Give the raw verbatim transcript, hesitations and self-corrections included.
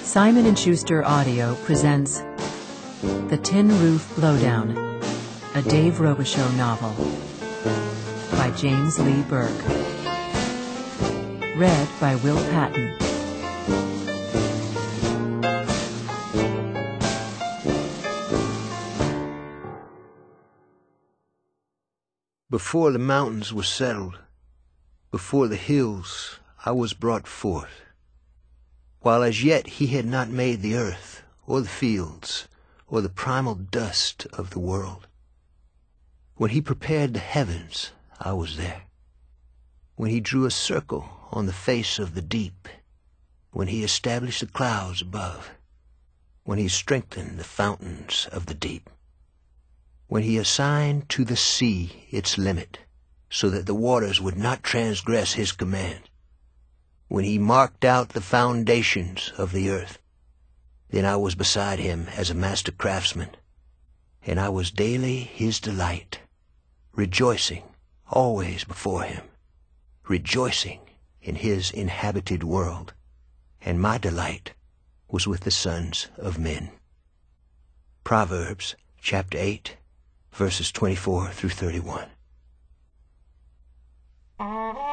Simon and Schuster Audio presents The Tin Roof Blowdown, a Dave Robichaux novel by James Lee Burke. Read by Will Patton. Before the mountains were settled, before the hills, I was brought forth. While as yet he had not made the earth, or the fields, or the primal dust of the world. When he prepared the heavens, I was there. When he drew a circle on the face of the deep. When he established the clouds above. When he strengthened the fountains of the deep. When he assigned to the sea its limit, so that the waters would not transgress his command. When he marked out the foundations of the earth, then I was beside him as a master craftsman, and I was daily his delight, rejoicing always before him, rejoicing in his inhabited world, and my delight was with the sons of men. Proverbs chapter eight, verses twenty-four through thirty-one.